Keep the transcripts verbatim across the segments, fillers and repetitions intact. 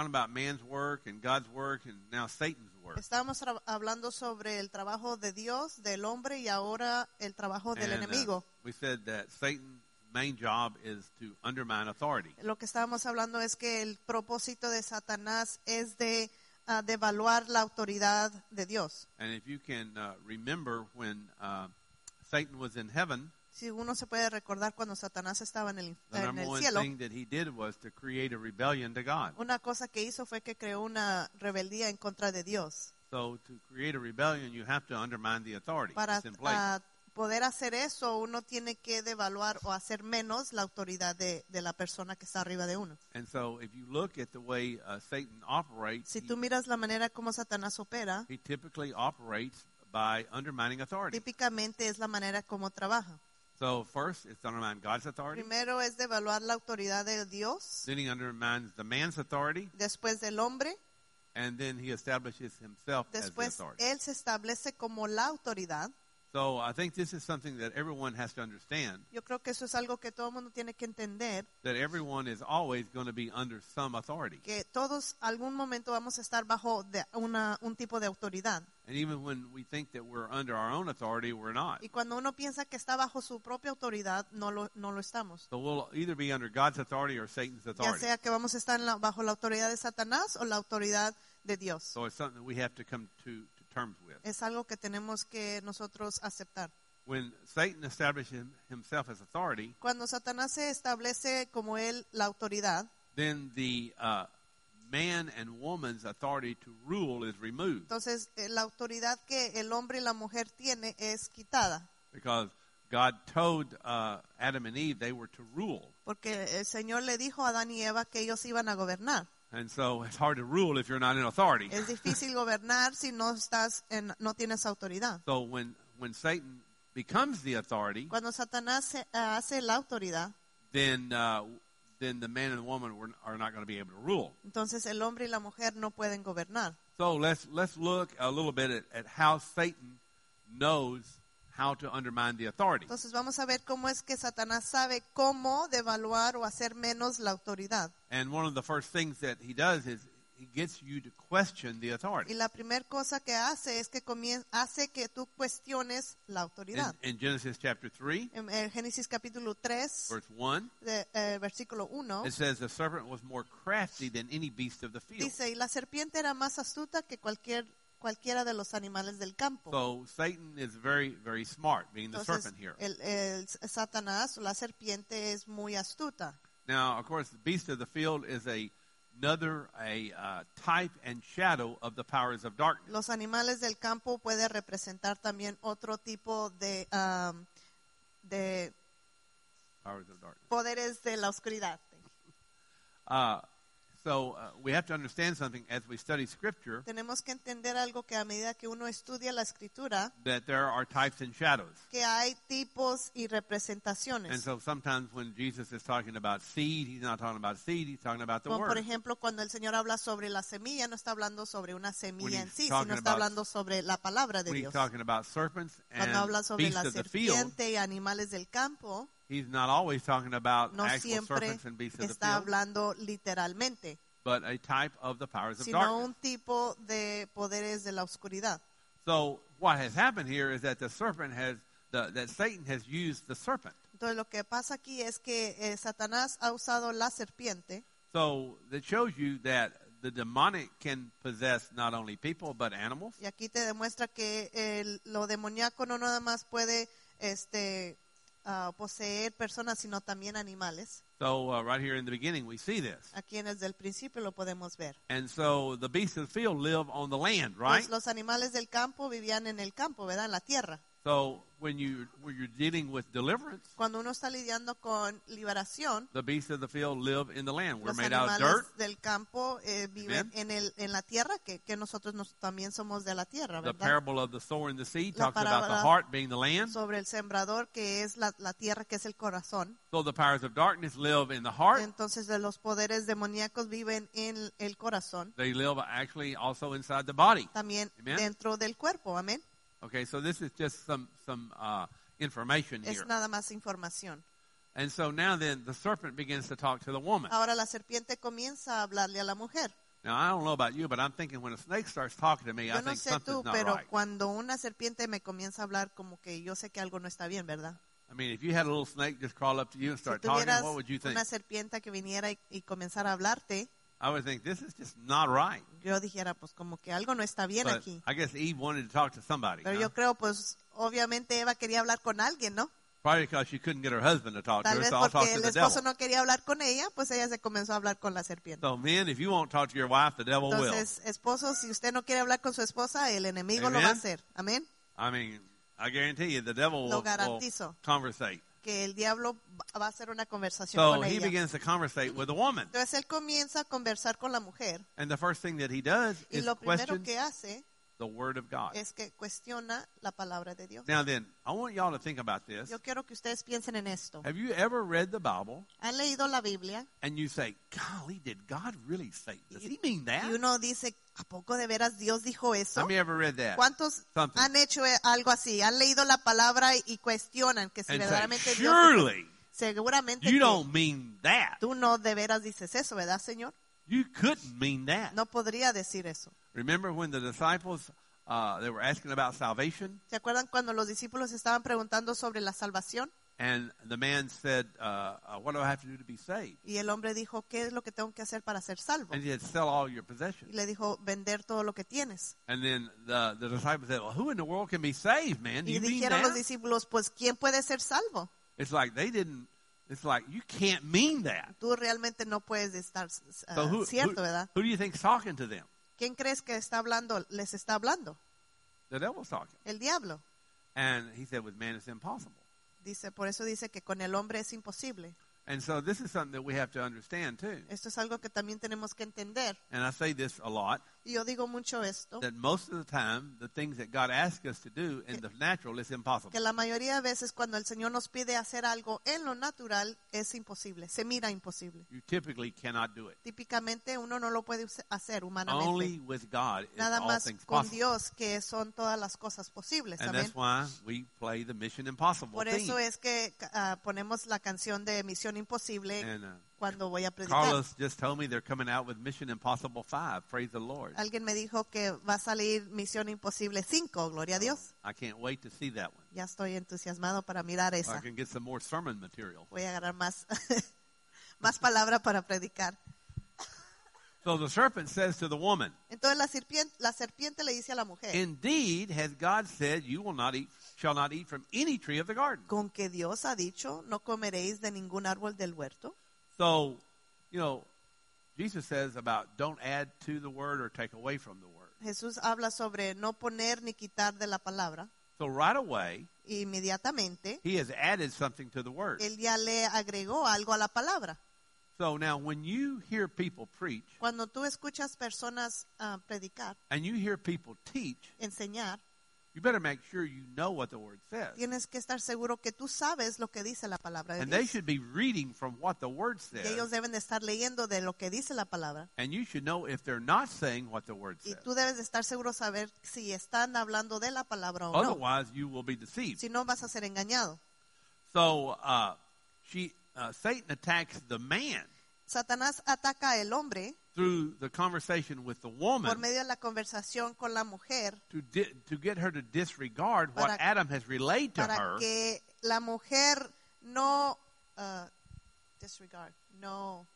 talking about man's work and God's work and now Satan's work. Estábamos tra- hablando sobre el trabajo de Dios, del hombre, y ahora el trabajo del And, uh, enemigo. we said that Satan's main job is to undermine authority. Lo que estábamos hablando es que el propósito de Satanás es de uh, devaluar la autoridad de Dios. And if you can uh, remember when uh, Satan was in heaven, Si uno se puede recordar cuando Satanás estaba en el, the en number el one cielo, thing that he did was to create a rebellion to God. una cosa que hizo fue que creó una rebeldía en contra de Dios. So to create a rebellion, you have to undermine the authority Para that's in place. uh, poder hacer eso, uno tiene que devaluar o hacer menos la autoridad de, de la persona que está arriba de uno. And so if you look at the way uh, Satan operates, Si he, tú miras la manera como Satanás opera, he typically operates by undermining authority. típicamente es la manera como trabaja. So first, it's to undermine God's authority. Primero es devaluar la autoridad de Dios, Then he undermines the man's authority, después del hombre, and then he establishes himself as the después authority. él se establece como la autoridad. So I think this is something that everyone has to understand, Yo creo que eso es algo que todo el mundo tiene que entender, that everyone is always going to be under some authority. que todos algún momento vamos a estar bajo de una, un tipo de autoridad. And even when we think that we're under our own authority, we're not. Y cuando uno piensa que está bajo su propia autoridad, no lo, no lo estamos. So we'll either be under God's authority or Satan's Ya authority. sea que vamos a estar en la- bajo la autoridad de Satanás o la autoridad de Dios. So it's something that we have to come to, to terms with. Es algo que tenemos que nosotros aceptar. When Satan establishes him- himself as authority, Cuando Satanás se establece como él la autoridad, then the uh, man and woman's authority to rule is removed, entonces eh, la autoridad que el hombre y la mujer tiene es quitada. because God told uh, Adam and Eve they were to rule. Porque el Señor le dijo a Adán y Eva que ellos iban a gobernar. And so it's hard to rule if you're not in authority. Es difícil gobernar si no estás en, no tienes autoridad. So when, when Satan becomes the authority, Cuando Satanás se- hace la autoridad, then uh, then the man and the woman were, are not going to be able to rule. entonces el hombre y la mujer no pueden gobernar. So let's let's look a little bit at, at how Satan knows how to undermine the authority. Entonces vamos a ver cómo es que Satanás sabe cómo devaluar o hacer menos la autoridad. And one of the first things that he does is he gets you to question the Y authority. la primera cosa que hace es que comien- hace que tú cuestiones la In, autoridad. in Genesis chapter three, En el Génesis capítulo tres, verse one, de, eh, versículo uno, it says the serpent was more crafty than any beast of the field. dice, y la serpiente era más astuta que cualquier cualquiera de los animales del campo. So Satan is very, very smart, being the Entonces, serpent here. el, el Satanás, la serpiente, es muy astuta. Now, of course, the beast of the field is a another a uh, type and shadow of the powers of darkness. Los animales del campo pueden representar también otro tipo de, um, de Powers of darkness. poderes de la oscuridad. Uh, so uh, we have to understand something as we study Scripture, Tenemos que entender algo que a medida que uno estudia la escritura, that there are types and shadows. que hay tipos y And representaciones. so sometimes when Jesus is talking about seed, he's not talking about seed, he's talking about the Como por Word. ejemplo, cuando el Señor habla sobre la semilla, no está hablando sobre una semilla en he's sí, talking sino está about- hablando sobre la palabra de When he's Dios. talking about serpents Cuando habla and sobre beasts la of the field, serpiente y animales del campo, he's not always talking about no actual siempre serpents and beasts of the está field, hablando literalmente, but a type of the powers of sino darkness. un tipo de poderes de la oscuridad. So what has happened here is that the serpent has, the, that Satan has used the serpent. Entonces lo que pasa aquí es que eh, Satanás ha usado la serpiente. So that shows you that the demonic can possess not only people but animals. Y aquí te demuestra que el- lo demoníaco no nada más puede este, ah, poseer personas, sino también animales. So uh, right here in the beginning we see this. Aquí desde el principio lo podemos ver. And so the beasts of the field live on the land, right? Los, los animales del campo vivían en el campo, ¿verdad? En la tierra. So when you when you're dealing with deliverance, Cuando uno está lidiando con liberación, the beasts of the field live in the land. We're los made out of animales dirt. del campo eh, viven Amen. en, el, en la tierra, que, que nosotros nos, también somos de la tierra, The ¿verdad? parable of the sower and the seed La talks about the parábola heart being the land. Sobre el sembrador, que es la, la tierra, que es el corazón. So the powers of darkness live in the heart. Entonces de los poderes demoníacos viven en el corazón, They live actually also inside the body. también Amen. dentro del cuerpo, amén. Okay, so this is just some some uh, information here. Es nada más información. And so now then the serpent begins to talk to the woman. Ahora la serpiente comienza a hablarle a la mujer. Now, I don't know about you, but I'm thinking when a snake starts talking to me, I Yo no think sé something's tú, not pero right. cuando una serpiente me comienza a hablar, como que yo sé que algo no está bien, ¿verdad? I mean, if you had a little snake just crawl up to you and Si start talking, tuvieras what would you think? una serpiente que viniera y, y comenzara a hablarte, I would think, this is just not right. yo dijera, pues como que algo no está bien But aquí. I guess Eve wanted to talk to somebody. Pero huh? yo creo, pues, obviamente Eva quería hablar con alguien, ¿no? Probably because she couldn't get her husband to talk to Tal her, vez so I'll talk porque to el the esposo devil. no quería hablar con ella, pues ella se comenzó a hablar con la serpiente. So men, if you won't talk to your wife, the devil will. Entonces, esposo, si usted no quiere hablar con su esposa, el enemigo lo va a Amen. hacer. Amén. I mean, I guarantee you, the devil Lo will, will garantizo. conversate. Que el diablo va a hacer una conversación So con he ella. begins to conversate with the woman. Entonces él comienza a conversar con la mujer And the first thing that he does y is lo primero question que hace the word of God. es que cuestiona la palabra de Dios. Now then, I want y'all to think about this. Yo quiero que ustedes piensen en esto. Have you ever read the Bible ¿Han leído la Biblia? and you say, golly, did God really say? Does he mean that? Y uno dice, ¿a poco de veras Dios dijo eso? Have you ever read that? ¿Cuántos Something. han hecho eh, algo así? Han leído la palabra y, y cuestionan que si And say, verdaderamente Dios... surely Seguramente you que don't mean that. tú no de veras dices eso, ¿verdad, Señor? You couldn't mean that. No podría decir eso. Remember when the disciples, uh, they were asking about salvation? ¿Se acuerdan cuando los discípulos estaban preguntando sobre la salvación? And the man said, uh, uh, what do I have to do to be saved? Y el hombre dijo, ¿qué es lo que tengo que hacer para ser salvo? And he said, sell all your Y possessions. le dijo, vender todo lo que tienes. And then the, the disciples said, well, who in the world can be saved, man? Do Y you mean dijeron los that? discípulos, pues, ¿quién puede ser salvo? It's like they didn't, it's like you can't mean that. Tú realmente no puedes estar uh, So who, cierto, who, ¿verdad? who do you think's talking to them? ¿Quién crees que está hablando, les está hablando? The devil's talking. El diablo. And he said, with man it's impossible. Dice, por eso dice que con el hombre es imposible. And so this is something that we have to understand too. Esto es algo que también tenemos que entender. And I say this a lot, Y yo digo mucho esto, that most of the time, the things that God asks us to do in the natural is impossible. que la mayoría de veces cuando el Señor nos pide hacer algo en lo natural es imposible, se mira imposible. You typically cannot do it. Típicamente uno no lo puede us- hacer humanamente. Only with God is Nada all más things con possible. Dios que son todas las cosas posibles. And Amén. that's why we play the Mission Impossible Por theme. eso es que ah, ponemos la canción de Misión Imposible And uh, cuando voy a predicar. Carlos just told me they're coming out with Mission Impossible five. Praise the Lord. Alguien me dijo que va a salir Misión Imposible cinco, gloria a Dios. I can't wait to see that one. Ya estoy entusiasmado para mirar I esa. can get some more sermon material. Voy a agarrar más, más palabra para predicar. So the serpent says to the woman, Entonces la serpiente, la serpiente le dice a la mujer, indeed has God said you will not eat, shall not eat from any tree of the garden. ¿con que Dios ha dicho no comeréis de ningún árbol del huerto? So, you know, Jesus says about don't add to the word or take away from the word. Jesús habla sobre no poner ni quitar de la palabra. So right away, Inmediatamente, he has added something to the word. él ya le agregó algo a la palabra. So now when you hear people preach Cuando tú escuchas personas ah, predicar, and you hear people teach, enseñar, you better make sure you know what the word says. tienes que estar seguro que tú sabes lo que dice la palabra de And they Dios. should be reading from what the word Y ellos says. deben de estar leyendo de lo que dice la palabra. And you should know if they're not saying what the word Y says. tú debes de estar seguro de saber si están hablando de la palabra o no. Otherwise, you will be deceived. Si no, vas a ser engañado. So uh, she, uh, Satan attacks the man Satanás ataca al hombre through the conversation with the por woman medio de la conversación con la mujer to di- to get her to disregard what Para- Adam has relayed to para her que la mujer no uh, disregard, no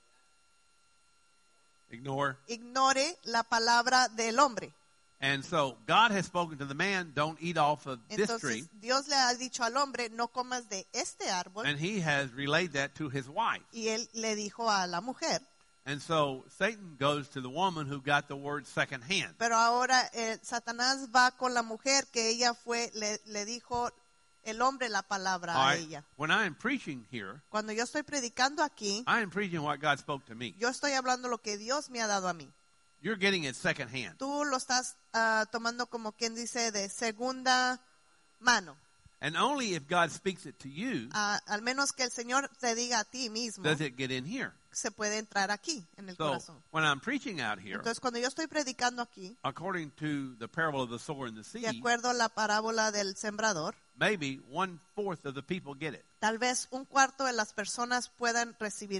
ignore. ignore la palabra del hombre. And so God has spoken to the man, don't eat off of this tree. Entonces Dios le ha dicho al hombre, no comas de este árbol. And he has relayed that to his wife. Y él le dijo a la mujer. And so Satan goes to the woman who got the word secondhand. Pero ahora eh, Satanás va con la mujer que ella fue, le, le dijo el hombre la palabra All a right? ella. When I am preaching here, Cuando yo estoy predicando aquí, I am preaching what God spoke to me. yo estoy hablando lo que Dios me ha dado a mí. You're getting it secondhand. Tú lo estás ah, tomando como quien dice de segunda mano. And only if God speaks it to you Ah, al menos que el Señor te diga a ti mismo, does it get in here. se puede entrar aquí en el So corazón. when I'm preaching out here, Entonces cuando yo estoy predicando aquí, according to the parable of the sower and the de seed, acuerdo a la parábola del sembrador, maybe one fourth of the people get it. tal vez un cuarto de las personas puedan recibirlo.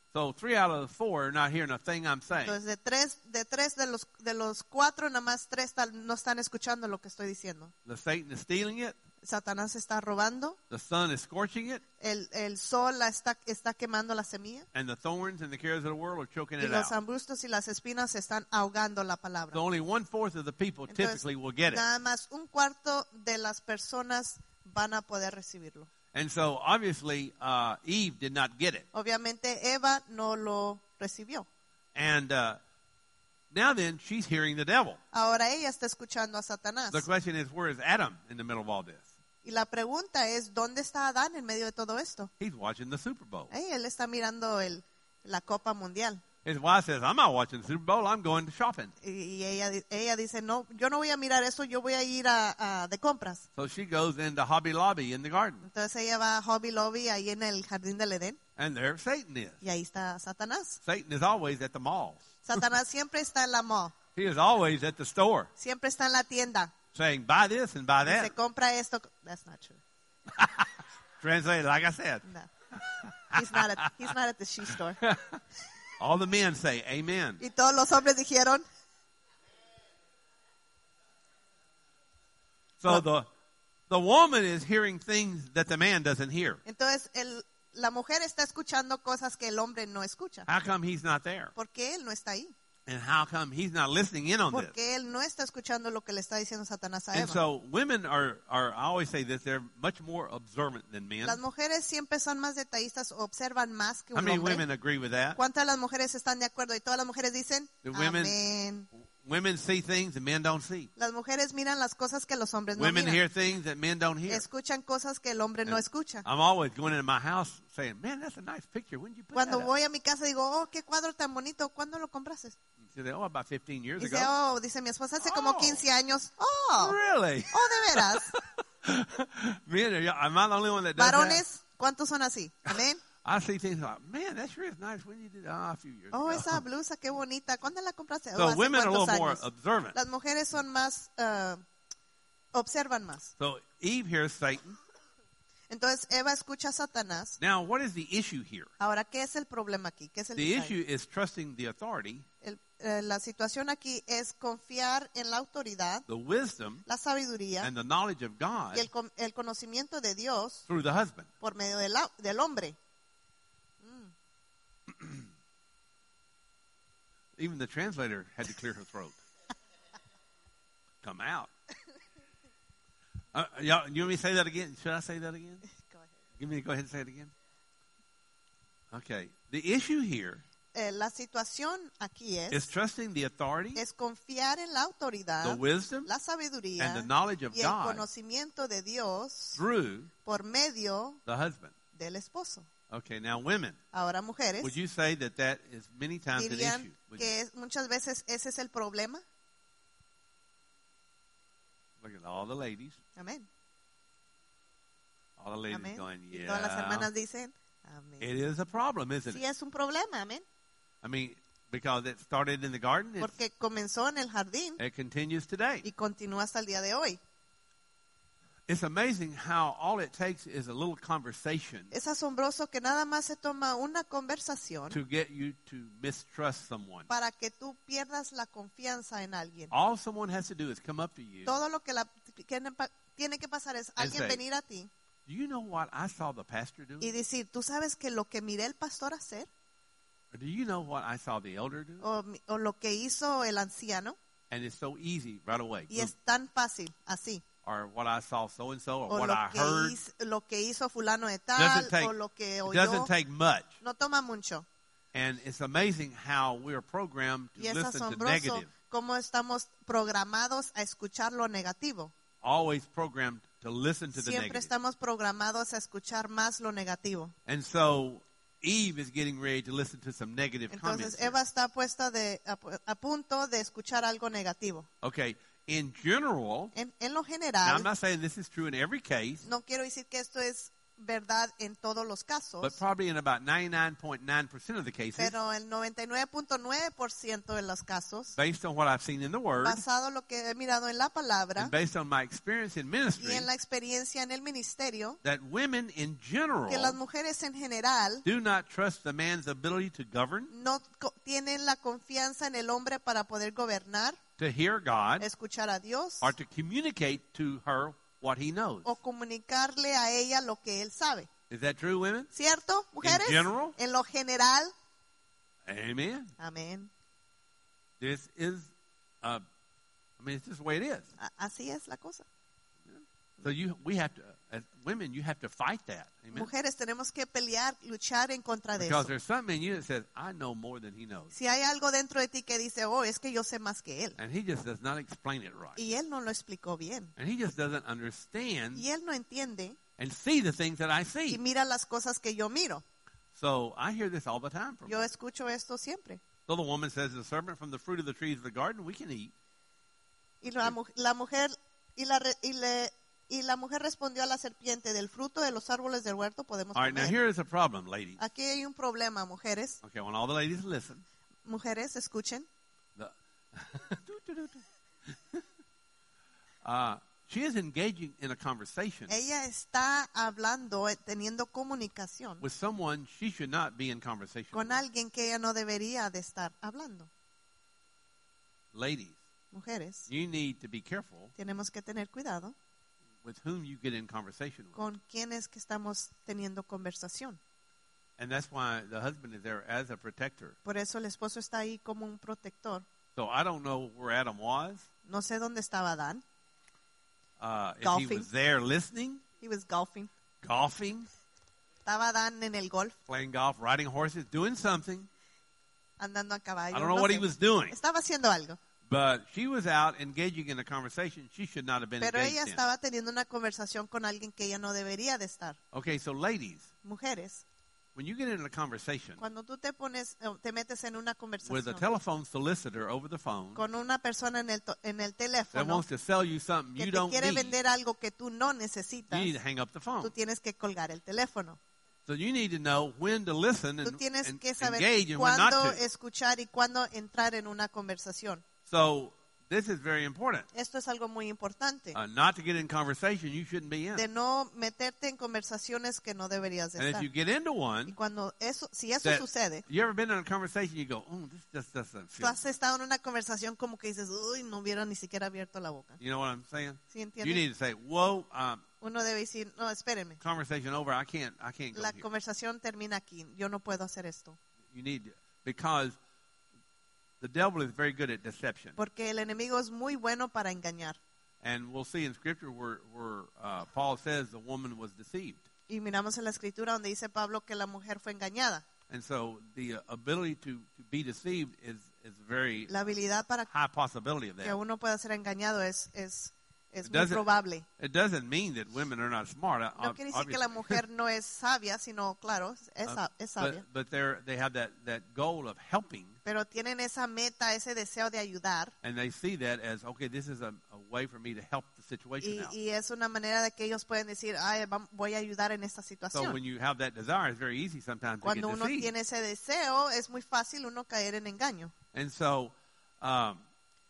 So three out of the four are not hearing a thing I'm saying. Entonces de tres de tres de los de los cuatro nada más tres tal- no están escuchando lo que estoy diciendo. The Satan is stealing it. Satanás está robando, The sun is scorching it. el el sol la está está quemando la semilla And the thorns and the cares of the world are choking y it los out. arbustos y las espinas están ahogando la palabra. So only one-fourth of the people Entonces, typically will get it. nada más un cuarto de las personas van a poder recibirlo. And so obviously uh, Eve did not get it. Obviamente Eva no lo recibió. And uh, now then, she's hearing the devil. Ahora ella está escuchando a Satanás. The question is, where is Adam in the middle of all this? Y la pregunta es, ¿dónde está Adán en medio de todo esto? He's watching the Super Bowl. Ey, él está mirando el, la Copa Mundial. His wife says, I'm not watching the Super Bowl. I'm going to shopping. Y, y ella, di- ella dice, no, yo no voy a mirar eso, yo voy a ir a, a- de compras. So she goes into Hobby Lobby in the garden. Entonces ella va a Hobby Lobby ahí en el jardín del Edén And there Satan is. y ahí está Satanás. Satan is always at the mall. Satanás siempre está en la mall, He is always at the store siempre está en la tienda. saying, buy this and buy Dice, that. compra esto. That's not true. Translated, like I said. No. He's not at, he's not at the shoe store. All the men say, amen. Y todos los hombres dijeron, So the, the woman is hearing things that the man doesn't hear. entonces el, la mujer está escuchando cosas que el hombre no escucha. How come he's not there? ¿Por qué él no está ahí? And how come he's not listening in on this? Porque él no está escuchando lo que le está diciendo Satanás a And Eva. so women are, are, I always say this, they're much more observant than men. Las mujeres siempre son más detallistas, observan más que How un many hombre. women agree with that? ¿Cuántas de las mujeres están de acuerdo? Y todas las mujeres dicen, The women- amén. Women see things that men don't see. Las mujeres miran las cosas que los hombres no Women miran. hear things that men don't hear. Escuchan cosas que el hombre no escucha. I'm always going into my house saying, man, that's a nice picture. When did you put Cuando that up? voy a mi casa digo, oh, qué cuadro tan bonito. ¿Cuándo lo compraste? She said, oh, about fifteen years Dice, ago. oh, dice mi esposa, hace como Oh. quince años. Oh, Really? oh, de veras. Men, are y'all- am I the only one that does that? Varones, ¿cuántos son así? Amén. I see things like, man, that sure is nice. When you did ah, a few years Oh, ago. esa blusa, qué bonita. ¿Cuándo la compraste? Oh, So ¿hace women are a little cuántos more años? observant. Las mujeres son más, uh, observan más. So Eve hears Satan. Entonces Eva escucha a Satanás. Now, what is the issue here? Ahora, ¿qué es el problema aquí? ¿Qué es el The detalle? issue is trusting the authority, El- eh, la situación aquí es confiar en la autoridad, the wisdom, la sabiduría and the knowledge of God y el, con- el conocimiento de Dios through the husband. por medio de la- del hombre. Even the translator had to clear her throat. Come out. Uh, y'all, you want me to say that again? Should I say that again? Go ahead. Give me to go ahead and say it again. Okay. The issue here Eh, la situación aquí is es, trusting the authority, es confiar en la autoridad, the wisdom, la sabiduría and the knowledge of y el God conocimiento de Dios through por medio the husband. del esposo. Okay, now women, Ahora, mujeres, would you say that that is many times an dirían issue? Would que es- muchas veces ese es el problema. you- Look at all the ladies. Amén. All the ladies Amén. going, Y todas las yeah. hermanas dicen, amén. It is a problem, isn't Sí, it? es un problema, amén. I mean, because it started in the garden, it's, Porque comenzó en el jardín it continues today. y continúa hasta el día de hoy. It's amazing how all it takes is a little conversation Es asombroso que nada más se toma una conversación to get you to mistrust someone. para que tú pierdas la confianza en alguien. All someone has to do is come up to you. Todo lo que la, tiene, pa- tiene que pasar es alguien say, venir a ti Do you know what I saw the pastor do? y decir, ¿tú sabes que lo que miré el pastor hacer? Or do you know what I saw the elder do? O, mi- o lo que hizo el anciano. And it's so easy right away. Y es tan fácil, así. Or what I saw so and so, or O what lo I que, heard. hizo, lo que hizo fulano de tal, Doesn't take, o lo que it oyó. doesn't take much. No toma mucho. And it's amazing how we're programmed to Y es listen to asombroso negative. cómo estamos programados a escuchar lo negativo. Always programmed to listen to the Siempre negative. estamos programados a escuchar más lo negativo. And so Eve is getting ready to listen to some negative comments. Entonces here. Eva está puesta de, a, a punto de escuchar algo negativo. Okay, in general, En, en lo now I'm general, not saying this is true in every case, no quiero decir que esto es verdad en todos los casos, but probably in about ninety-nine point nine percent of the cases, pero el noventa y nueve punto nueve por ciento de los casos, based on what I've seen in the Word, basado en lo que he mirado en la palabra and based on my experience in y ministry, en la experiencia en el ministerio, that women in general que las mujeres en general do not trust the man's ability to govern, no co- tienen la confianza en el hombre para poder gobernar, to hear God, escuchar a Dios or to communicate to her what he knows. o comunicarle a ella lo que él sabe. Is that true, women? ¿Cierto, mujeres? general? En lo general, Amen. amén. This is, uh, I mean, it's just the way it is. A- Así es la cosa. So you, we have to, as women, you have to fight that. Amen. Mujeres, tenemos que pelear, luchar en contra de Because eso. there's something in you that says, I know more than he knows. Si hay algo dentro de ti que dice, oh, es que yo sé más que él. And he just does not explain it right. Y él no lo explicó bien. And he just doesn't understand Y él no entiende and see the things that I y see. mira las cosas que yo miro. So I hear this all the time from Yo her. escucho esto siempre. So the woman says, the serpent from the fruit of the trees of the garden we can eat. Y la, mu- la mujer y la, re- y, le, y la mujer respondió a la serpiente, del fruto de los árboles del huerto podemos All right, now comer. here is a problem, ladies. Aquí hay un problema, mujeres. Okay, when all the ladies listen. Mujeres, escuchen. The uh, she is engaging in a conversation Ella está hablando, eh, teniendo comunicación with someone she should not be in conversation con with. alguien que ella no debería de estar hablando. Ladies, Mujeres, you need to be careful tenemos que tener cuidado with whom you get in conversation with. con quienes que estamos teniendo conversación. And that's why the husband is there as a protector. Por eso el esposo está ahí como un protector. So I don't know where Adam was. No sé dónde estaba Adán. Uh, if he Golfing. was there listening, He was golfing. golfing, Estaba Adán en el golf, playing golf, riding horses, doing something. andando a caballo. I don't know no what sé. he was doing. Estaba haciendo algo. But she was out engaging in a conversation she should not have been Pero ella engaged in. estaba teniendo una conversación con alguien que ella no debería de estar. Okay, so ladies, Mujeres, when you get in a conversation cuando tú te pones, eh, te metes en una with a conversación telephone solicitor over the phone con una persona en el, to- en el that teléfono wants to sell you something que you te don't quiere need, vender algo que tú no you necesitas, need to hang up the phone. tú tienes que colgar el teléfono. So you need to know when to listen Tú and, tienes and que saber engage and when not cuándo to. escuchar y cuándo entrar en una conversación. So this is very important. Esto es algo muy importante. Uh, not to get in conversation you shouldn't be in. De no meterte en conversaciones que no deberías de And if estar. you get into Y one, cuando eso, si eso that sucede, you ever been in a conversation you go, oh, this just doesn't tú feel. has estado en una conversación como que dices, uy, no hubiera ni siquiera abierto la boca. You know what I'm saying? ¿Sí You entiendes? need to say, whoa, um, Uno debe decir, no, espérenme, conversation over. I can't. I can't go la here. conversación termina aquí, yo no puedo hacer esto. You need to, because the devil is very good at deception, Porque el enemigo es muy bueno para engañar. and we'll see in Scripture where where uh, Paul says the woman was deceived, Y miramos en la escritura donde dice Pablo que la mujer fue engañada. and so the uh, ability to, to be deceived is is very La habilidad para high possibility of que that. uno pueda ser engañado es, es, es It muy doesn't- probable. It doesn't mean that women are not smart. uh, No quiere decir que la obviously. mujer no es sabia, sino, claro, es, Uh, sa- es sabia. but but they're they have that that goal of helping, Pero tienen esa meta, ese deseo de ayudar. and they see that as okay. This is a, a way for me to help the situation Y, out. y es una manera de que ellos pueden decir, Ay, vam- voy a ayudar en esta So situación. when you have that desire, it's very easy sometimes to get Cuando uno deceived. tiene ese deseo, es muy fácil uno caer en engaño. And so, um,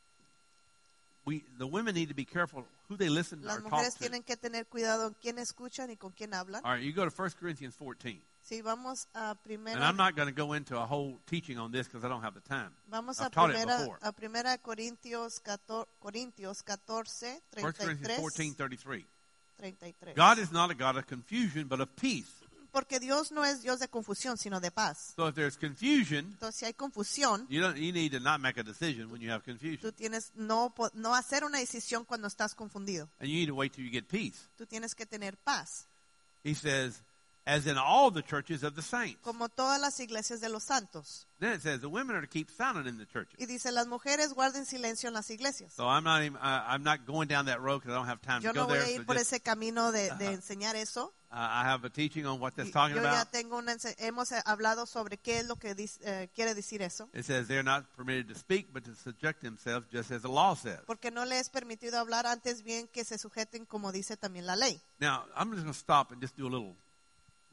we the women need to be careful who they listen Las or talk mujeres to. tienen que tener cuidado en quién escuchan y con quién hablan. All right, you go to First Corinthians fourteen, Si vamos a and primera, I'm not going to go into a whole teaching on this because I don't have the time. vamos a I've taught it primera, before. a primera Corintios catorce, Corintios catorce, First Corinthians treinta y fourteen tres, thirty-three. treinta y tres. God is not a God of confusion, but of peace. Porque Dios no es Dios de confusión, sino de paz. So if there's confusion, Entonces, si hay confusión, you don't you need to not make a decision when you have confusion, tú tienes no po- no hacer una decisión cuando estás confundido. and you need to wait till you get peace. Tú tienes que tener paz, He says, as in all the churches of the saints. como todas las iglesias de los santos. Then it says the women are to keep silent in the churches. Y dice, las mujeres guarden silencio en las iglesias. So I'm not even, uh, I'm not going down that road because I don't have time Yo to no go voy there. a So ir por just, ese camino de, de enseñar eso. uh, I have a teaching on what that's Y- talking Yo ya about. tengo una, ense- hemos eh, hablado sobre qué es lo que dis- eh, quiere decir eso. It says they're not permitted to speak, but to subject themselves, just as the law says. Porque no le es permitido hablar, antes bien que se sujeten como dice también la ley. Now I'm just going to stop and just do a little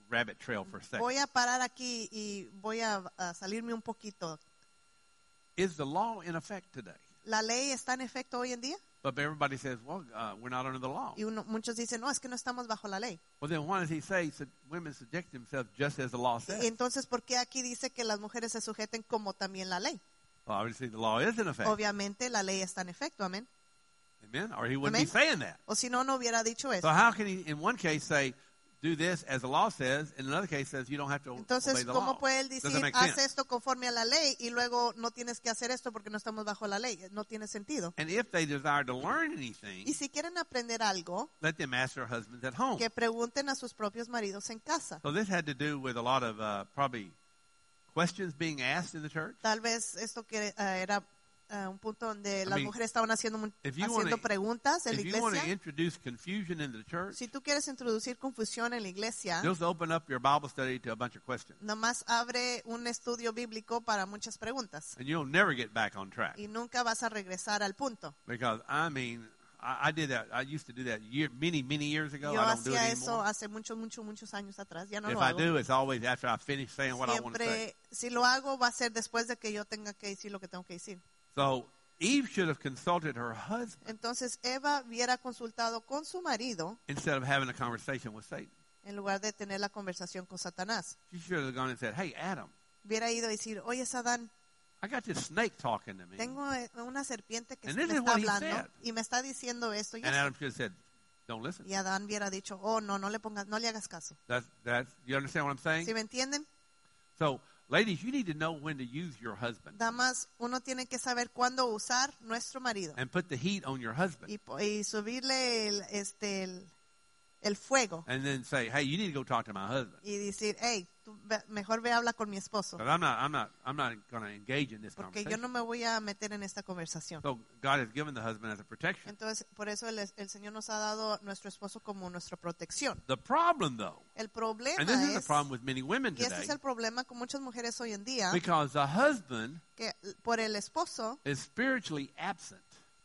rabbit trail for a second. Voy a parar aquí y voy a, a salirme un poquito. Is the law in effect today? ¿La ley está en efecto hoy en día? But everybody says, well, uh, we're not under the law. Y uno, muchos dicen, no, es que no estamos bajo la ley. Well, then why does he say so women subject themselves just as the law says? Entonces, ¿por qué aquí dice que las mujeres se sujeten como también la ley? Well, obviously the law is in effect. Obviamente la ley está en efecto, amén. Amen? Or he wouldn't Amén. be saying that. O si no, no hubiera dicho eso. So how can he, in one case, say, do this as the law says, in another case says you don't have to obey Entonces, the ¿cómo law? puede él Doesn't decir, make haz sense. esto conforme a la ley y luego no tienes que hacer esto porque no estamos bajo la ley? No tiene sentido. And if they desire to learn anything, Y si quieren aprender algo, let them ask their husbands at home. que pregunten a sus propios maridos en casa. So this had to do with a lot of uh, probably questions being asked in the church. Tal vez esto que eh, era eh, un punto donde las mean, mujeres estaban haciendo, mu- if you haciendo wanna- preguntas en la If you want to iglesia. introduce confusion in the church, Si tú quieres introducir confusión en la iglesia, just open up your Bible study to a bunch of questions, nomás abre un estudio bíblico para muchas preguntas and you'll never get back on track. y nunca vas a regresar al punto. Because I mean, I, I did that. I used to do that year, many, many years ago. Yo I don't do it hacía eso anymore. hace muchos, muchos, muchos años atrás. Ya no If lo I hago. do, it's always after I finish saying what I want to say. Siempre, si lo hago, va a ser después de que yo tenga que decir lo que tengo que decir. So Eve should have consulted her husband Entonces Eva hubiera consultado con su marido instead of having a conversation with Satan. en lugar de tener la conversación con Satanás. She should have gone and said, "Hey, Adam, Hubiera ido a decir, oye, Adán, I got this snake talking to me." tengo eh, una serpiente que And me this is está what he hablando said. y me está diciendo esto. Y, And esto. Adam should have said, "Don't listen." Y Adán hubiera dicho, oh, no, no le pongas, no le hagas caso. That's that's. You understand what I'm saying? ¿Sí me entienden? So, ladies, you need to know when to use your husband Damas, uno tiene que saber cuándo usar nuestro marido and put the heat on your husband, y, po- y subirle el, este, el, el fuego and then say, "Hey, you need to go talk to my husband." y decir, hey, tú ve- mejor ve a hablar con mi esposo, But I'm not. I'm not. I'm not going to engage in this porque yo conversation. no me voy a meter en esta conversación. So God has given the husband as a protection. Entonces, por eso el, el Señor nos ha dado nuestro esposo como nuestra protección. The problem, though, El problema and this is the es, problem with many women y este today, es el problema con muchas mujeres hoy en día, because the husband que por el esposo is spiritually absent.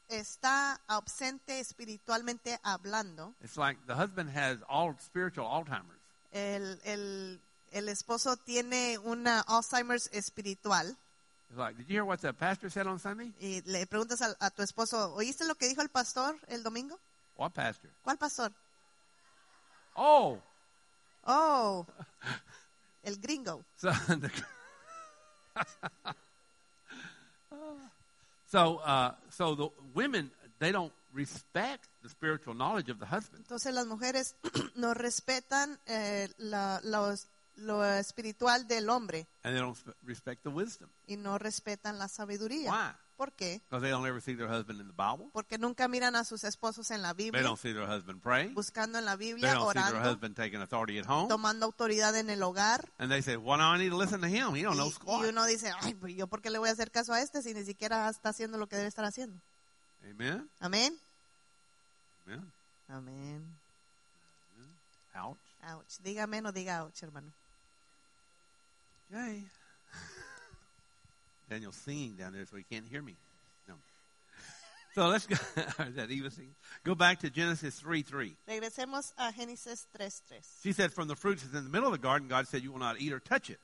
está ausente espiritualmente hablando. It's like the husband has all spiritual Alzheimer's. El, el, el esposo tiene una Alzheimer's espiritual It's like, did you hear what the pastor said on Sunday? y le preguntas a, a tu esposo, ¿oíste lo que dijo el pastor el domingo? What pastor? ¿Cuál pastor? Oh, Oh, el gringo. so the, so uh, so the women, they don't respect the spiritual knowledge of the husband. Entonces las mujeres no respetan eh, la, los- lo espiritual del hombre And they don't sp- respect the wisdom. y no respetan la sabiduría. Why? ¿Por qué? Because they don't ever see their husband in the Bible. Porque nunca miran a sus esposos en la They Biblia, don't see their husband praying. buscando en la They Biblia, don't see their orando, husband taking authority at home. tomando autoridad en el hogar. And they say, well, now I need to listen to him. He don't know Y, y squat. uno dice, ay, pues yo por qué le voy a hacer caso a este si ni siquiera está haciendo lo que debe estar haciendo. Amen? Amén. Amen. Amén. Ouch. Ouch. Dígame, no diga ouch, hermano. Okay. Daniel's singing down there, so he can't hear me. No. So let's go. Is that Eva singing? Go back to Genesis three three. Regresemos a Génesis tres tres. She said, from the fruits that's in the middle of the garden, God said, you will not eat or touch it.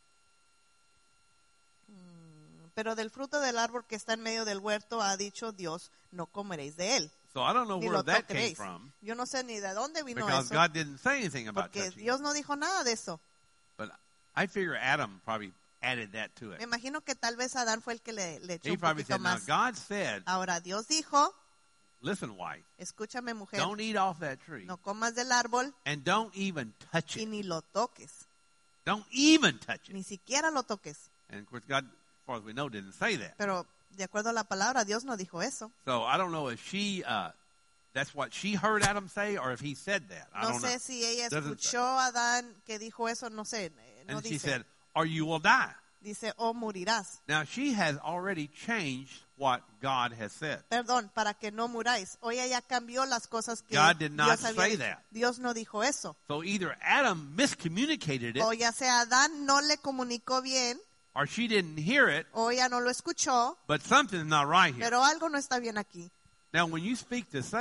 Pero del fruto del árbol que está en medio del huerto ha dicho Dios, no comeréis de él, So I don't know ni where lo that came toqueréis. from, Yo no sé ni de dónde vino because eso, God didn't say anything about porque touching it. Dios no dijo nada de eso. But I figure Adam probably added that to it. Me imagino que tal vez Adán fue el que le, le echó He un probably poquito said, now más. God said, Ahora Dios dijo, listen, wife, escúchame mujer, don't eat off that tree. no comas del árbol And don't even touch y it. ni lo toques, Don't even touch it. ni siquiera lo toques. And of course, God, as far as we know, didn't say that. Pero de acuerdo a la palabra, Dios no dijo eso. So I don't know if she, uh, that's what she heard Adam say, or if he said that. I No don't know. sé si ella Doesn't escuchó a Adán que dijo eso, no sé, eh, no And she dice. said, or you will die. Dice, oh, morirás. Now she has already changed what God has said. Perdón, para que no muráis. Hoy ella cambió las cosas que God did not Dios había say dicho. that. Dios no dijo eso. So either Adam miscommunicated it, O ya sea Adán no le comunicó bien, or she didn't hear it, o ella no lo escuchó, but something's not right here. pero algo no está bien aquí. Now when you speak to Satan,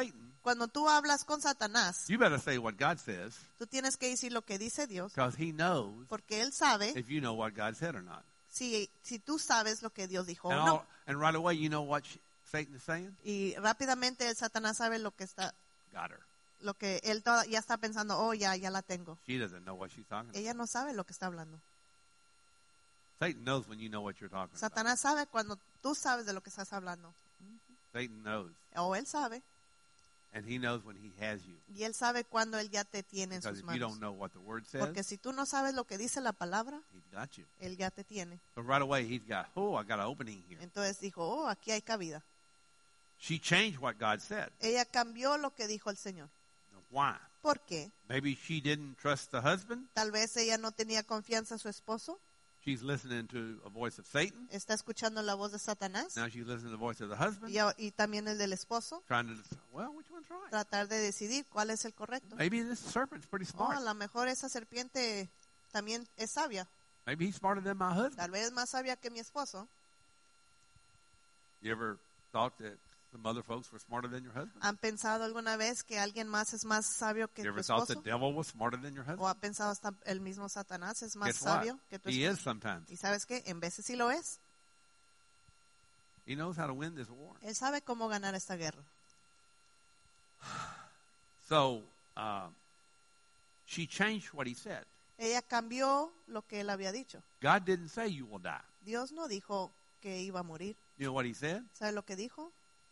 Cuando tú hablas con Satanás, you better say what God says, tú tienes que decir lo que dice Dios, because he knows porque él sabe if you know what God said or not. si, si tú sabes lo que Dios dijo And, o no. all, and right away, you know what sh- Satan is saying? Y rápidamente el Satanás sabe lo que está, Got her. lo que él toda- ya está pensando, oh, ya, ya la tengo. She doesn't know what she's talking about. Ella no sabe lo que está hablando. Satan knows when you know what you're talking about. Satanás sabe cuando tú sabes de lo que estás hablando. Satan knows. O él sabe. And he knows when he has you. Y él sabe cuando él ya te tiene en Because sus if you manos. don't know what the word says, Porque si tú no sabes lo que dice la palabra, he's got you. él ya te tiene. So right away, he's got, oh, I got an opening here. Entonces dijo, oh, aquí hay cabida. She changed what God said. Ella cambió lo que dijo el Señor. Why? ¿Por qué? Maybe she didn't trust the husband. Tal vez ella no tenía confianza en su esposo. She's listening to a voice of Satan. Está escuchando la voz de Satanás. Now she's listening to the voice of the husband. Y, a- y también el del esposo. Trying to decide, well, which one's right? Tratar de decidir cuál es el correcto. Maybe this serpent's pretty Oh, a smart. lo mejor esa serpiente también es sabia. Maybe he's smarter than my husband. Tal vez es más sabia que mi esposo. You ever thought that some other folks were smarter than your husband? ¿Han pensado alguna vez que alguien más es más sabio que You tu ever thought the esposo? devil was smarter than your ¿O husband? ha pensado hasta el mismo Satanás es más Guess what? sabio que tu He is esposo? sometimes. ¿Y sabes qué? En veces sí lo es. He knows how to win this war. Él sabe cómo ganar esta guerra. So uh, she changed what he said. Ella cambió lo que él había dicho. God didn't say you will die. Dios no dijo que iba a morir. You know what he said? ¿Sabe lo que dijo?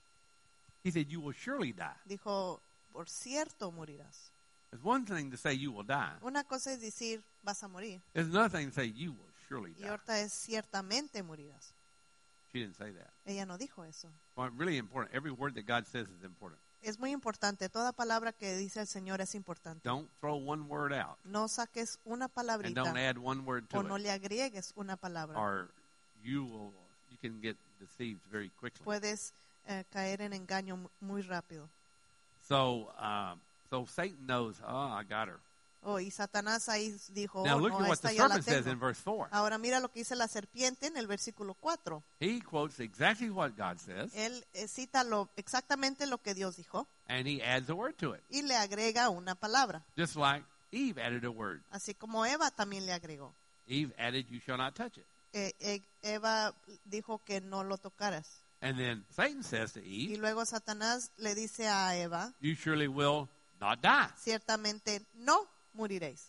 He said you will surely die. Dijo, por cierto morirás. It's one thing to say you will die. Una cosa es decir, vas a morir. It's another thing to say you will surely Y die. ahorita es ciertamente morirás. She didn't say that. Ella no dijo eso. Well, really important. Every word that God says is important. Es muy importante. Toda palabra que dice el Señor es importante. Don't throw one word out No saques una and palabrita don't add one word o to no it, le agregues una palabra. or you will you can get deceived very quickly. Puedes eh, caer en engaño mu- muy rápido. So, um, so Satan knows. Oh, I got her. Oh, y Satanás ahí dijo, Now oh, look no, at what esta the ya la serpent says tengo. in verse four. Ahora mira lo que dice la serpiente en el versículo cuatro. He quotes exactly what God says, Él eh, cita lo, exactamente lo que Dios dijo and he adds a word to it, y le agrega una palabra. just like Eve added a word. Así como Eva también le agregó. Eve added, "You shall not touch it." Eh, eh, Eva dijo que no lo tocaras. And then Satan says to Y Eve, luego Satanás le dice a Eva, "You surely will not die." ciertamente no moriréis.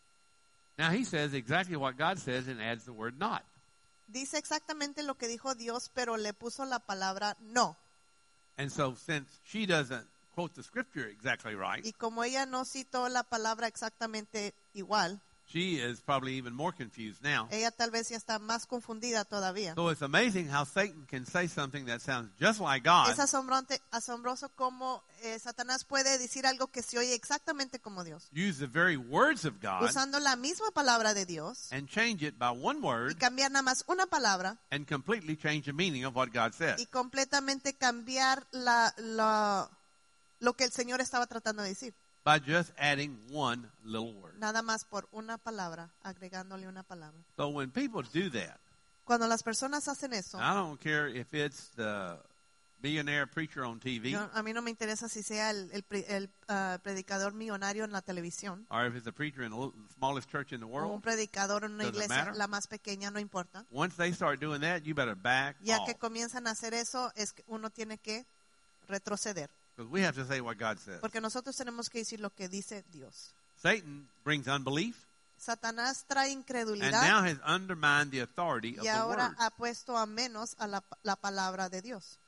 Now he says exactly what God says and adds the word "not." Dice exactamente lo que dijo Dios, pero le puso la palabra no. And so since she doesn't quote the scripture exactly right, Y como ella no citó la palabra exactamente igual, she is probably even more confused now. ella tal vez ya está más confundida todavía. So it's amazing how Satan can say something that sounds just like God Es asombronte- asombroso cómo eh, Satanás puede decir algo que se oye exactamente como Dios, use the very words of God usando la misma palabra de Dios and change it by one y word cambiar nada más una palabra and completely change the meaning of what God said. y completamente cambiar la, la- lo que el Señor estaba tratando de decir. By just adding one little word. Nada más por una palabra, agregándole una palabra. So when people do that, Cuando las personas hacen eso, I don't care if it's the billionaire preacher on T V yo- a mí no me interesa si sea el, el pre- el, ah, predicador millonario en la televisión or if it's a preacher in the little- smallest church in the o un world. predicador en una Doesn't iglesia, matter. la más pequeña, no importa. Once they start doing that, you better back Ya off. que comienzan a hacer eso, es que uno tiene que retroceder. Because we have to say what God says. Porque nosotros tenemos que decir lo que dice Dios. Satan brings unbelief Satanás trae and incredulidad now has undermined the authority of y the ahora word. ha puesto a menos a la, la palabra de Dios.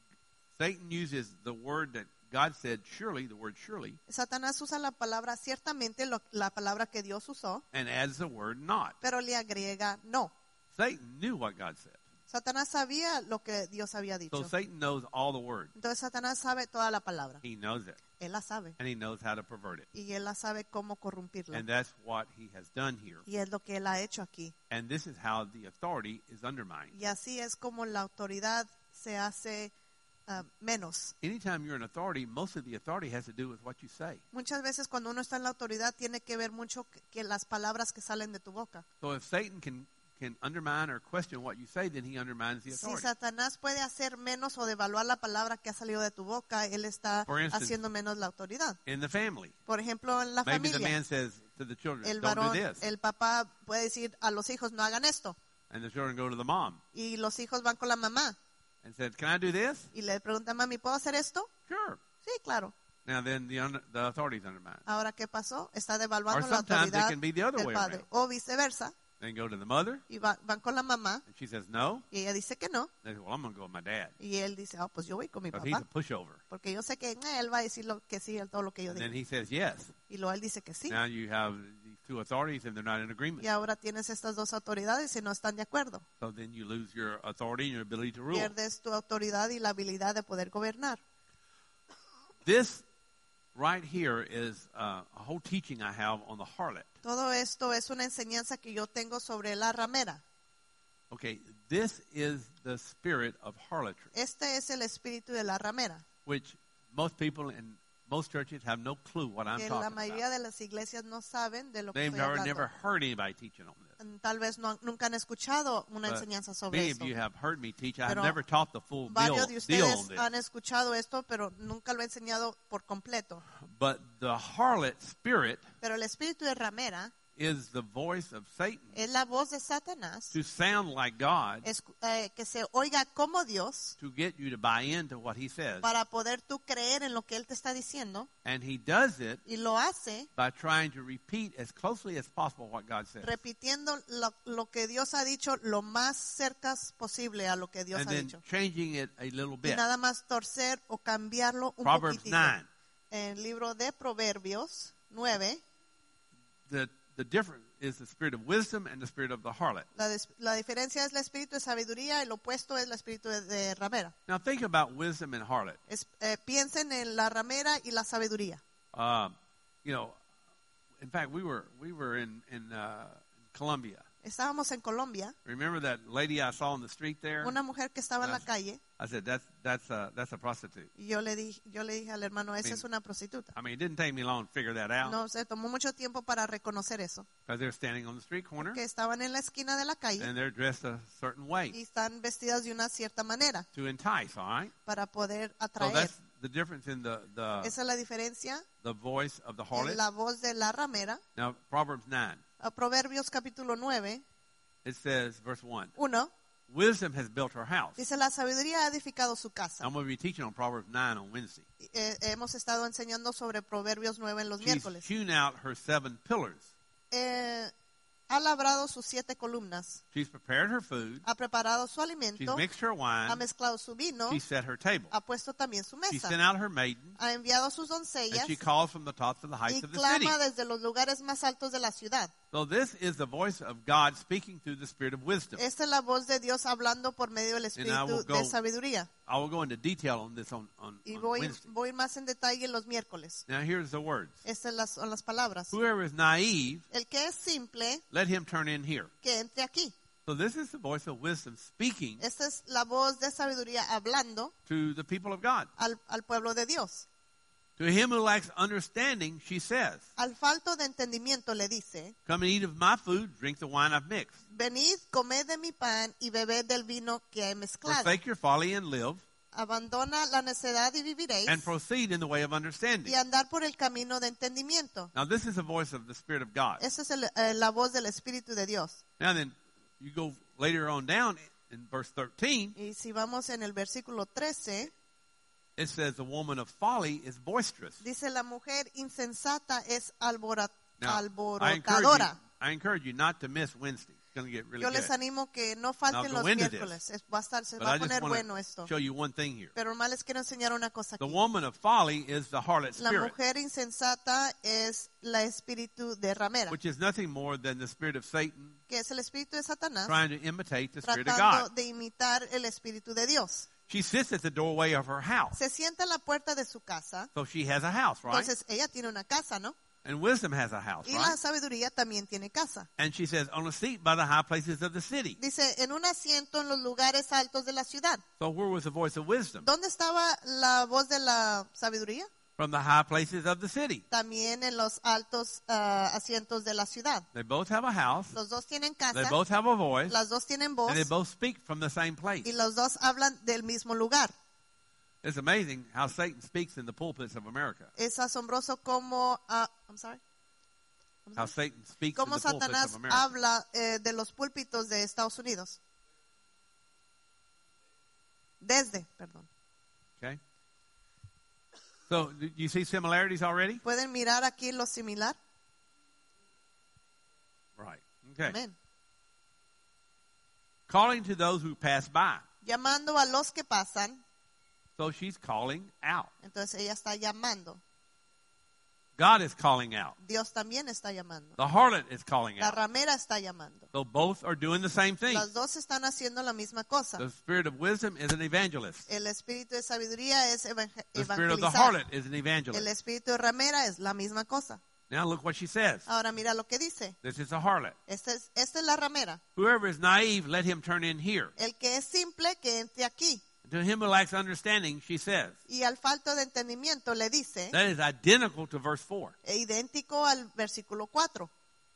Satan uses the word that God said, surely, the word surely, Satanás usa la palabra, ciertamente lo- la palabra que Dios usó, and adds the word not. pero le agrega no. Satan knew what God said. Satanás sabía lo que Dios había dicho. So Satan knows all the word. Entonces Satanás sabe toda la palabra. He knows it. Él la sabe. And he knows how to pervert it. Y él la sabe cómo corrompirla. And that's what he has done here. Y es lo que él ha hecho aquí. And this is how the authority is undermined. Y así es como la autoridad se hace ah, menos. Anytime you're in authority, most of the authority has to do with what you say. Muchas veces cuando uno está en la autoridad tiene que ver mucho que, que las palabras que salen de tu boca. So if Satan can can undermine or question what you say, then he undermines the Si authority. Satanás puede hacer menos o devaluar la palabra que ha salido de tu boca, él está For instance, haciendo menos la autoridad. In the family, Por ejemplo, en la maybe the familia, man says to the children, el don't do varón, this. el papá puede decir a los hijos, no hagan esto. And the children go to the mom Y los hijos van con la mamá and said, can I do this? y le preguntan, mami, ¿puedo hacer esto? Sure. Sí, claro. Now then the, un- the authority's undermined. Ahora, ¿qué pasó? Está Or devaluando la sometimes it autoridad can be the other del way padre. around. O viceversa. Then go to the mother, Y va- van con la mamá and she says no. y ella dice que no. They say, well, I'm going to go with my dad Y él dice, ah, pues yo voy con mi because he's a papá. pushover. Porque yo sé que eh, él va a decir lo que sí, todo lo que yo And digo. then he says yes. Y luego él dice que sí. Now you have these two authorities and they're not in agreement. Y ahora tienes estas dos autoridades y no están de acuerdo. So then you lose your authority and your ability to rule. Pierdes tu autoridad y la habilidad de poder gobernar. This right here is uh, a whole teaching I have on the harlot. Todo esto es una enseñanza que yo tengo sobre la ramera. Okay, this is the spirit of harlotry, Este es el espíritu de la ramera. which most people in most churches have no clue what I'm Que la talking mayoría about. de las iglesias no saben de lo que They've estoy never, hablando. never heard anybody teaching on this. Tal vez no, nunca han escuchado una But enseñanza sobre many eso. of you have heard me teach. I have Pero never taught the full deal, Varios de deal ustedes on this. han escuchado esto, pero nunca lo he enseñado por completo. But the harlot spirit Pero el espíritu de ramera is the voice of Satan es la voz de Satanás, to sound like God, es, eh, que se oiga como Dios to get you to buy into what he says. para poder tú creer en lo que Él te está diciendo. And he does it Y lo hace by trying to repeat as closely as possible what God says. repitiendo lo, lo que Dios ha dicho lo más cerca posible a lo que Dios And ha then dicho. changing it a little Y bit. nada más torcer o cambiarlo un Proverbs poquitito. nine. En el libro de Proverbios nueve, The, the difference is the spirit of wisdom and the spirit of the harlot. la, des- la diferencia es el espíritu de sabiduría y lo opuesto es el espíritu de, de ramera. Now think about wisdom and harlot. Es- eh, piensen en la ramera y la sabiduría. Um, you know, in fact, we were we were in in uh, Colombia. Estábamos en Colombia, Remember that lady I saw on the street there? una mujer que estaba en la That's- calle I said that's that's a that's a prostitute. y yo le dije, yo le dije al hermano, esa I mean, es una prostituta. I mean, it didn't take me long to figure that out No, se tomó mucho tiempo para reconocer eso, because they're standing on the street corner que estaban en la esquina de la calle and they're dressed a certain way y están vestidas de una cierta manera to entice. All right. para poder So atraer. that's the difference in the the, Esa es la diferencia the voice of the en harlot. la voz de la ramera. Now Proverbs nine. A Proverbios capítulo nueve, It says, verse one, uno, wisdom has built her house. dice, la sabiduría ha edificado su casa. I'm going to be teaching on Proverbs nine on Wednesday. Eh, hemos estado enseñando sobre Proverbios nueve en los She's miércoles. hewn out her seven pillars. Eh, ha labrado sus siete columnas, She's prepared her food. ha preparado su She's alimento, mixed her ha wine. mezclado su vino, She set her table. ha puesto también su She mesa, sent out her maidens, ha enviado a sus and doncellas she calls from the tops of the y heights of the city. clama desde los lugares más altos de la ciudad. So this is the voice of God speaking through the spirit of wisdom. Esta es la voz de Dios hablando por medio del I espíritu will go- de sabiduría. I will go into detail on this on, on, Y on voy, Wednesday. voy más en detalle los miércoles. Now here's the words. Estas las- son las palabras. Whoever is naive, El que es simple, let him turn in here. que entre aquí. So this is the voice of wisdom speaking Esta es la voz de sabiduría hablando to the people of God. al, al pueblo de Dios. To him who lacks understanding, she says, Al falto de entendimiento le dice, come and eat of my food, drink the wine I've mixed. venid, comed de mi pan y bebed del vino que he mezclado. Forsake your folly and live, Abandona la necedad y viviréis, and proceed in the way of understanding. y andar por el camino de entendimiento. Now this is the voice of the Spirit of God. Esa es el- eh, la voz del Espíritu de Dios. Now then, you go later on down in verse thirteen, Y si vamos en el versículo trece, it says the woman of folly is boisterous. dice la mujer insensata es albora- Now, I encourage, you, alborotadora. I encourage you not to miss Wednesday. It's going to get really Yo les good. animo que no Now, falten go los into this. miércoles. Es- va a estar, se But va I a just poner want bueno esto. to show you one thing here. Pero nomás les quiero enseñar una cosa The aquí. woman of folly is the harlot La spirit, mujer insensata es la espíritu de ramera, which is nothing more than the spirit of Satan que es el espíritu de Satanás, trying to imitate the spirit of tratando God. de imitar el espíritu de Dios. She sits at the doorway of her house. Se sienta en la puerta de su casa, So she has a house, right? entonces ella tiene una casa, ¿no? And wisdom has a house, Y la right? sabiduría también tiene casa. And she says, on a seat by the high places of the city. Dice, en un asiento en los lugares altos de la ciudad. So where was the voice of wisdom? ¿Dónde estaba la voz de la sabiduría? from the high places of the city. también en los altos ah, asientos de la ciudad. They both have a house. Los dos tienen They casa, both have a voice. las dos tienen voz And they both speak from the same place. y los dos hablan del mismo lugar. It's amazing how Satan speaks in the pulpits of America. Es asombroso cómo, ah, I'm sorry. I'm How sorry. Satan speaks in Cómo the pulpits Satanás of America. habla eh, de los púlpitos de Estados Unidos. Desde, perdón. Okay? So, do you see similarities already? ¿Pueden mirar aquí lo similar? Right. Okay. Amén. Calling to those who pass by. Llamando a los que pasan, So she's calling out. entonces ella está llamando. God is calling out. Dios también está llamando. The harlot is calling La out. ramera está llamando. So both are doing the same thing. Las dos están haciendo la misma cosa. The spirit of wisdom is an evangelist. El espíritu de sabiduría es evangel- The spirit of the evangelizar. harlot is an El evangelist. espíritu de ramera es la misma cosa. Now look what she says. Ahora mira lo que dice. This is a harlot. Esta es, esta es la ramera. Whoever is naive, let him turn in here. El que es simple, que entre aquí. To him who lacks understanding, she says. Y al falto de entendimiento le dice, That is identical to verse four. e idéntico al versículo cuatro.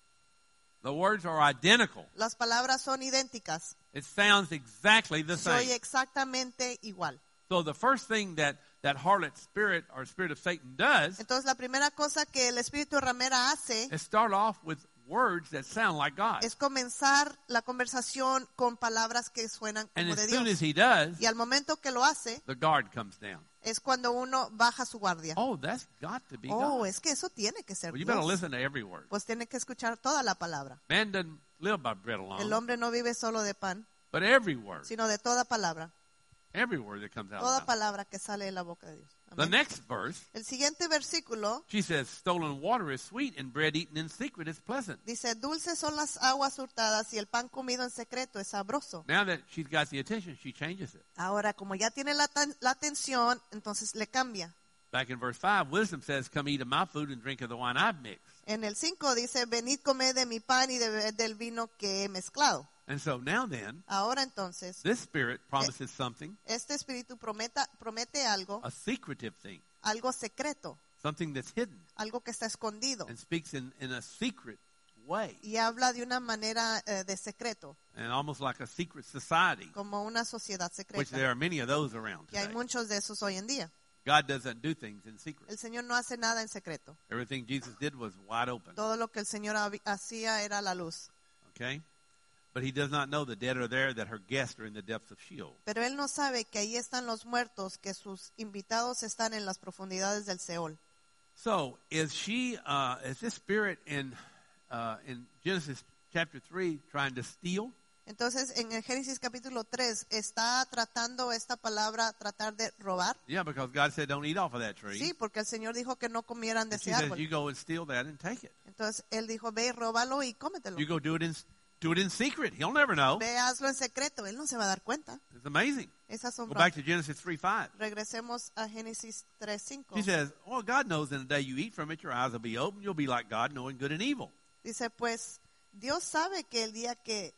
The words are identical. Las palabras son idénticas. It sounds exactly the Se oye same. exactamente igual. So the first thing that that harlot spirit or spirit of Satan does Entonces la primera cosa que el espíritu de ramera hace is start off with words that sound like God. es comenzar la conversación con palabras que suenan And como as de soon Dios. as he does, Y al momento que lo hace, the guard comes down. es cuando uno baja su guardia. Oh, that's got to be Oh, God. es que eso tiene que ser Well, you better Dios. listen to every word. Pues tiene que escuchar toda la palabra. Man doesn't live by bread El alone, hombre no vive solo de pan, but every word, sino de toda palabra. every word that comes out Toda of the mouth. palabra que sale de la boca de Dios. The Amén. next verse, El siguiente versículo she says, stolen water is sweet and bread eaten in secret is pleasant. dice, dulces son las aguas hurtadas y el pan comido en secreto es sabroso. Now that she's got the attention, she changes it. Ahora, como ya tiene la, tan- la atención, entonces le cambia. Back in verse five, wisdom says, come eat of my food and drink of the wine I've mixed. En el cinco dice, venid comed de mi pan y de beber del vino que he mezclado. And so now then, Ahora entonces, this spirit promises something, este espíritu prometa, promete algo, a secretive thing, algo secreto, something that's hidden, algo que está escondido. and speaks in, in a secret way, Y habla de una manera eh, de secreto, and almost like a secret society, como una sociedad which there secreta. are many of those around Y hay today. muchos de esos hoy en día. God doesn't do things in secret. El Señor no hace nada en secreto. Everything Jesus did was wide open, Todo lo que el Señor hab- hacía era la luz. okay? But he does not know the dead are there, that her guests are in the depths of Sheol. Pero él no sabe que ahí están los muertos, que sus invitados están en las profundidades del Seol. So, is she, uh, is this spirit in, uh, in Genesis chapter three trying to steal? Entonces, en el Génesis capítulo tres, ¿está tratando esta palabra tratar de robar? Yeah, because God said don't eat off of that tree. Sí, porque el Señor dijo que no comieran de And she ese says, árbol. you go and steal that and take it. Entonces, él dijo, ve, róbalo y cómetelo. You go do it in, do it in secret. He'll never know. Ve, hazlo en secreto. Él no se va a dar cuenta. It's amazing. Es Go asombroso. back to Genesis three five. Regresemos a Génesis tres cinco. She says, well, God knows in the day you eat from it, your eyes will be open. You'll be like God, knowing good and evil. Dice, pues, Dios sabe que el día que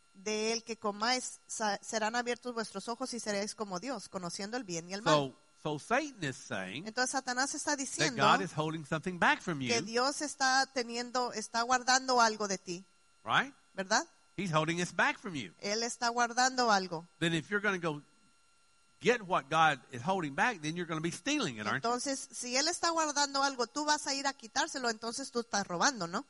de él que comáis sa- serán abiertos vuestros ojos y seréis como Dios, conociendo el bien y el mal. So, so Satan is saying Entonces Satanás está that diciendo God is holding something back from que you, Dios está teniendo, está guardando algo de ti, right? ¿verdad? He's holding this back from you. Él está guardando algo. Then if you're going to go get what God is holding back, then you're going to be stealing it, aren't you? Entonces, si él está guardando algo, tú vas a ir a quitárselo, entonces tú estás robando, ¿no?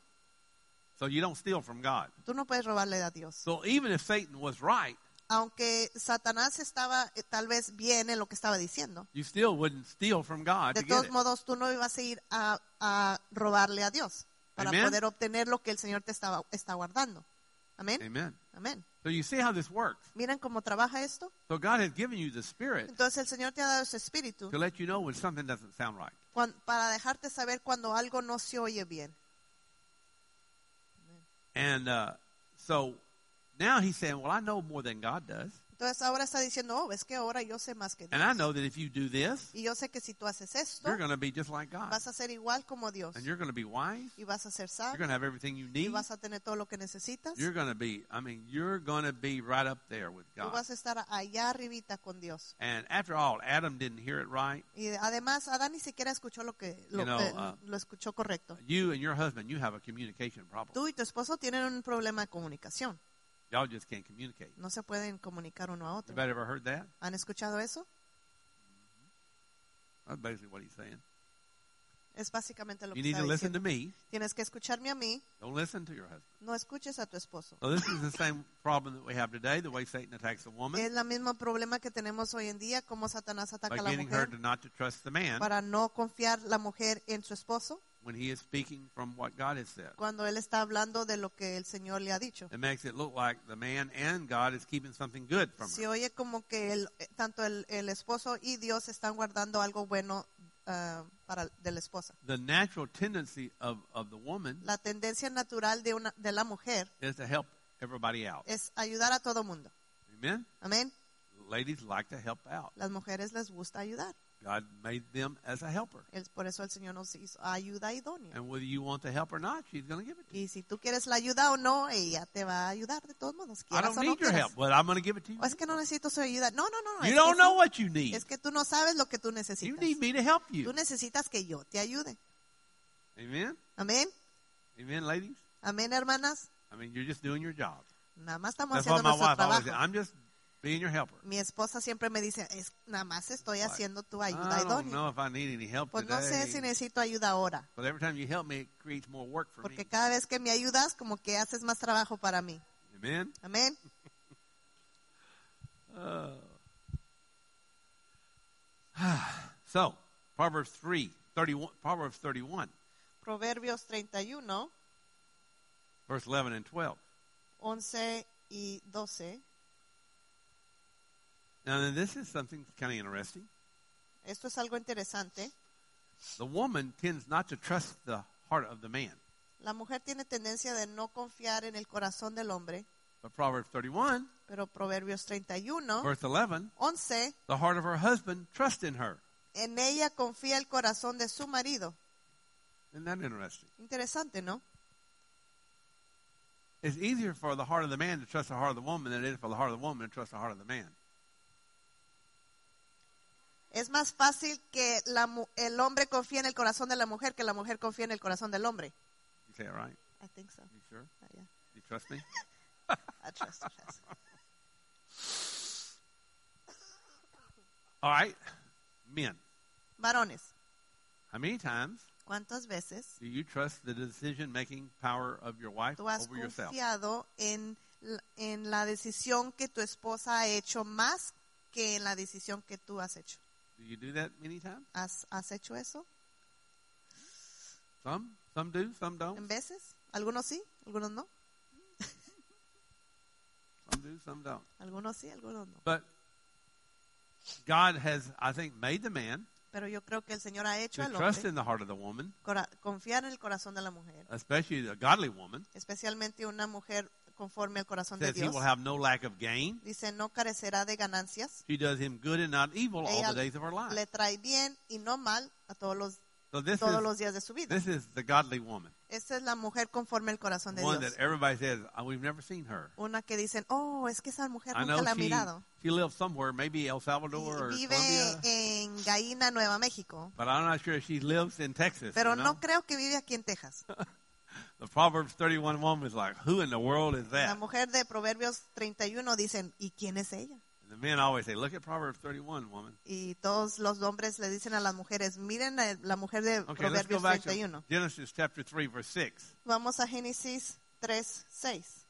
So you don't steal from God. Tú no puedes robarle a Dios. So even if Satan was right, Aunque Satanás estaba eh, tal vez bien en lo que estaba diciendo, you still wouldn't steal from God de to get todos it. modos tú no ibas a ir a, a robarle a Dios para Amen. poder obtener lo que el Señor te estaba, está guardando. Amén. Amen. Amén. So you see how this works. Miren cómo trabaja esto. So God has given you the Spirit Entonces el Señor te ha dado ese espíritu to let you know when something doesn't sound right. cuan- para dejarte saber cuando algo no se oye bien. And uh, so now he's saying, well, I know more than God does. Entonces ahora está diciendo, oh, es que ahora yo sé más que And I Dios. know that if you do this, Y yo sé que si tú haces esto, you're going to be just like God. vas a ser igual como Dios. And you're going to be wise. Y vas a ser You're sabio. going to have everything you Y need. vas a tener todo lo que necesitas. You're going to be, I mean, you're going to be right up there with Tú God. vas a estar allá arribita con Dios. And after all, Adam didn't hear it right. Y además, Adán ni siquiera escuchó lo que lo, You know, que- uh, lo escuchó correcto. You and your husband, you have a communication problem. Tú y tu esposo tienen un problema de comunicación. Y'all just can't communicate. No se pueden comunicar uno a otro. Anybody ever heard that? ¿Han escuchado eso? That's basically what he's saying. Es básicamente lo You que need está to listen diciendo. to me. Tienes que escucharme a mí, Don't listen to your husband. no escuches a tu esposo. So this is the same problem that we have today, the way Satan attacks the woman, Es el mismo problema que tenemos hoy en día, cómo Satanás ataca by a la getting her mujer to not to trust the man para no confiar la mujer en su esposo when he is speaking from what God has said. cuando él está hablando de lo que el Señor le ha dicho. It makes it look like the man and God is keeping something good from Se her. oye como que el, eh, tanto el, el esposo y Dios están guardando algo bueno ah, para de la esposa. The natural tendency of, of the woman La tendencia natural de una de la mujer is to help everybody out. es ayudar a todo mundo. Amen? Amén. Ladies like to help out. Las mujeres les gusta ayudar. God made them as a helper. Es por eso el Señor nos hizo ayuda idónea. And whether you want the help or not, she's going to give it to you. Y si tú quieres la ayuda o no, ella te va a ayudar de todos modos. I Quieras don't o no need your quieras. help, but I'm going to give it to you. O es que no necesito su ayuda. No, no, no. You es, don't que know sí. what you need. Es que tú no sabes lo que tú You necesitas. need me to help Tú you. necesitas que yo te ayude. Amen? Amén. Amen, ladies? Amén, hermanas. I mean, you're just doing your job. Nada más estamos That's why haciendo my nuestro wife always says, trabajo. I'm just being your helper. Mi esposa siempre me dice, es, nada más estoy haciendo tu ayuda I don't idónea. know if I need any help Pues no sé si today. necesito ayuda ahora. But every time you help me, it creates more work for Porque me. cada vez que me ayudas, como que haces más trabajo para mí. Amen? Amén. Uh, so, Proverbs three, thirty-one, Proverbs thirty-one, Proverbios treinta y uno, verse eleven and twelve. once y doce. Now, then this is something kind of interesting. Esto es algo interesante. The woman tends not to trust the heart of the man. La mujer tiene tendencia de no confiar en el corazón del hombre, But Proverbs thirty-one, pero Proverbios treinta y uno, verse eleven, once, the heart of her husband trusts in her. en ella confía el corazón de su marido. Isn't that interesting? Interesante, ¿no? It's easier for the heart of the man to trust the heart of the woman than it is for the heart of the woman to trust the heart of the man. Es más fácil que la, mu- el hombre confíe en el corazón de la mujer que la mujer confíe en el corazón del hombre. You say it right? I think so. You sure? Uh, yeah. You trust me? I trust, I trust. All right. Men, Varones, how many times ¿cuántas veces do you trust the decision-making power of your wife tú has over yourself? confiado en, la- en la decisión que tu esposa ha hecho más que en la decisión que tú has hecho? Do you do that many times? ¿Has, has hecho eso Some, some do, some don't. en veces? Algunos sí, algunos no. Some do, some don't. Algunos sí, algunos no. But God has, I think, made the man Pero yo creo que el Señor ha hecho to al trust hombre in the heart of the woman, cora- confiar en el corazón de la mujer, especially a godly woman. especialmente una mujer conforme al corazón de Says he Dios. will have no lack of gain. Dice, no carecerá de ganancias. She does him good and not evil all Ella the days of her life. le trae bien y no mal a todos los, So this todos is los días de su vida. this is the godly woman, Esta es la mujer conforme al corazón de one Dios. that everybody says oh, we've never seen her. Una que dicen, oh, es que esa mujer I nunca know la ha she mirado. she lives somewhere, maybe El Salvador or Y vive Colombia, en Gaína, Nueva México. but I'm not sure if she lives in Texas. Pero you know? no creo que vive aquí en Texas. The Proverbs thirty-one woman is like, who in the world is La that? mujer de Proverbios treinta y uno dicen, ¿y quién es ella? The men always say, look at Proverbs thirty-one, woman. Y todos los hombres le dicen a las mujeres, miren a la mujer de Okay, let's go Proverbios back treinta y to uno. Genesis chapter three, verse six. Vamos a Génesis tres, seis.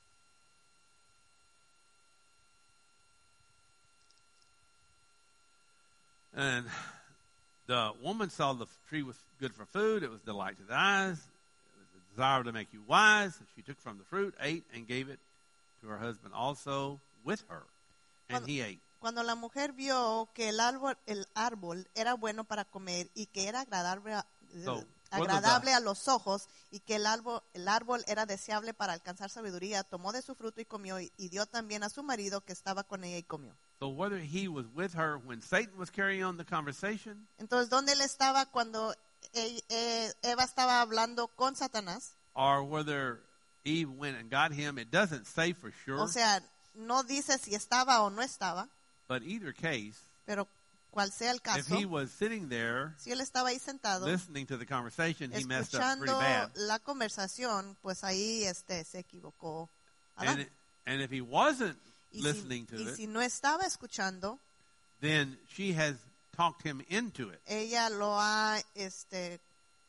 And the woman saw the tree was good for food. It was delight to the eyes. It was a desire to make you wise. She took from the fruit, ate, and gave it to her husband also with her. And Cuando- he ate. Cuando la mujer vio que el árbol, el árbol era bueno para comer y que era agradable a, So, agradable a los ojos y que el árbol, el árbol era deseable para alcanzar sabiduría, tomó de su fruto y comió y, y dio también a su marido que estaba con ella y comió. So whether he was with her when Satan was carrying on the conversation, Entonces, ¿dónde él estaba cuando e- e- Eva estaba hablando con Satanás? or whether Eve went and got him, it doesn't say for sure. O sea, no dice si estaba o no estaba, But either case, pero cual sea el if caso, he was sitting there si él estaba ahí sentado listening to the conversation, he messed up pretty escuchando bad. la conversación, pues ahí este se equivocó And, Adán. it- and if he wasn't Y listening si, to y it, si no estaba escuchando, then she has talked him into it. ella lo ha este